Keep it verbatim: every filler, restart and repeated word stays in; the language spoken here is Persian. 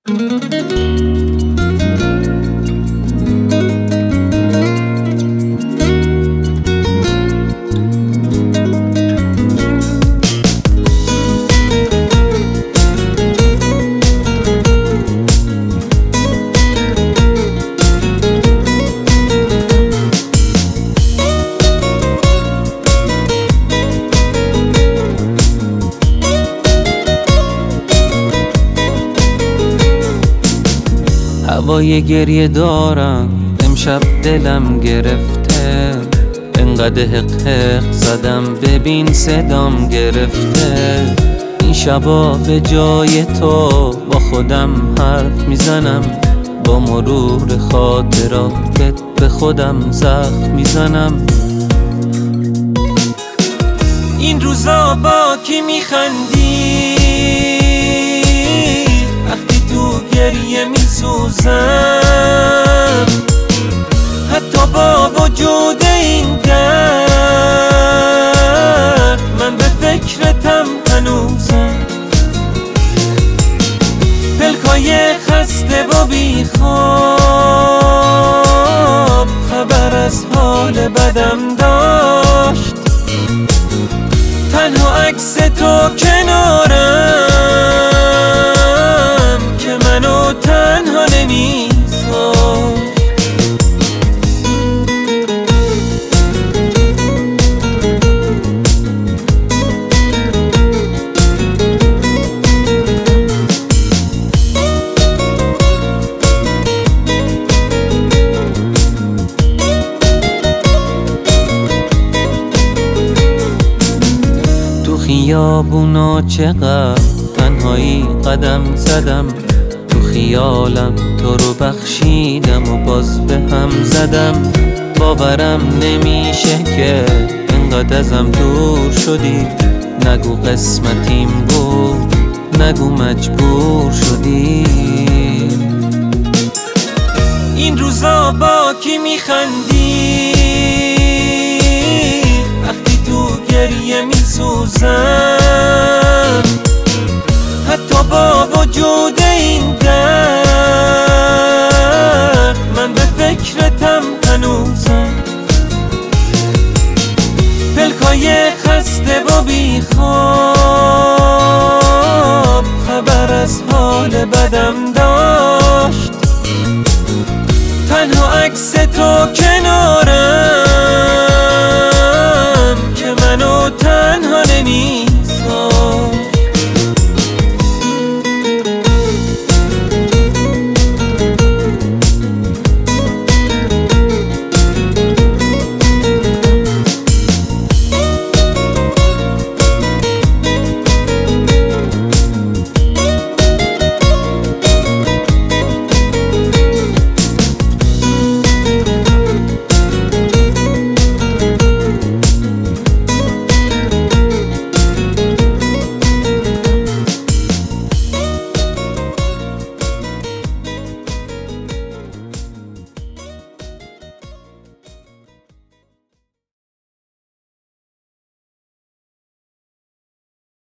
هوای گریه دارم امشب دلم گرفته، انقدر حق حق زدم ببین صدام گرفته. این شبا به جای تو با خودم حرف میزنم، با مرور خاطراتت به خودم زخم میزنم. این روزا با کی میخندی وقتی تو گریه میسوزم؟ حتی با وجود این درد من به فکرتم هنوزم. پلکای خسته و بیخواب خبر از حال بدم داشت، تنها عکس تو کنارم که منو تنها نمی‌ذاشت. خیابونا چقدر تنهایی قدم زدم، تو خیالم تو رو بخشیدم و باز به هم زدم. باورم نمیشه که انقدر ازم دور شدی، نگو قسمتیم بود، نگو مجبور شدی. این روزا با کی میخندی وقتی تو گریه میسوزم؟ حتی با وجود این درد من به فکرتم هنوزم. پلکای خسته و بیخواب خبر از حال بدم